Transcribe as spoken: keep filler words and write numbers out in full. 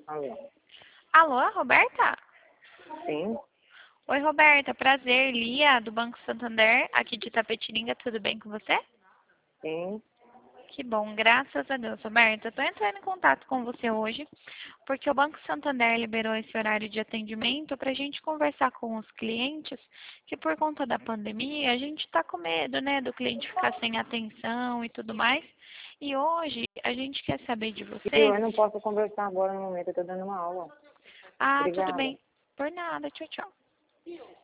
Alô? Alô, Roberta? Sim, Oi, Roberta. Prazer, Lia, do Banco Santander, aqui de Itapetininga. Tudo bem com você? sim. Que bom, graças a Deus, Roberta. Eu tô entrando em contato com você hoje, porque o Banco Santander liberou esse horário de atendimento para a gente conversar com os clientes, que por conta da pandemia a gente está com medo, né, do cliente ficar sem atenção e tudo mais. E hoje a gente quer saber de Viu, você. eu não posso conversar agora no momento, eu tô dando uma aula. Ah, tudo Obrigada. bem. Por nada, tchau, tchau.